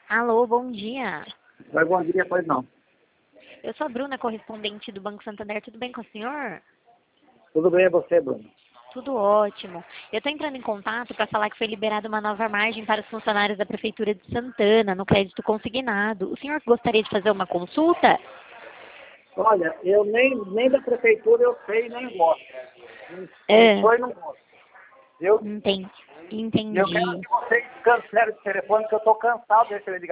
Alô, bom dia. Oi, bom dia, pois não. Eu sou a Bruna, correspondente do Banco Santander. Tudo bem com o senhor? Tudo bem, é você, Bruno? Tudo ótimo. Eu estou entrando em contato para falar que foi liberada uma nova margem para os funcionários da Prefeitura de Santana, no crédito consignado. O senhor gostaria de fazer uma consulta? Olha, eu nem da prefeitura eu sei, nem gosto. Não sou e não gosto. Eu Entendi. quero que vocês cancelem o telefone, que eu estou cansado desse ligação.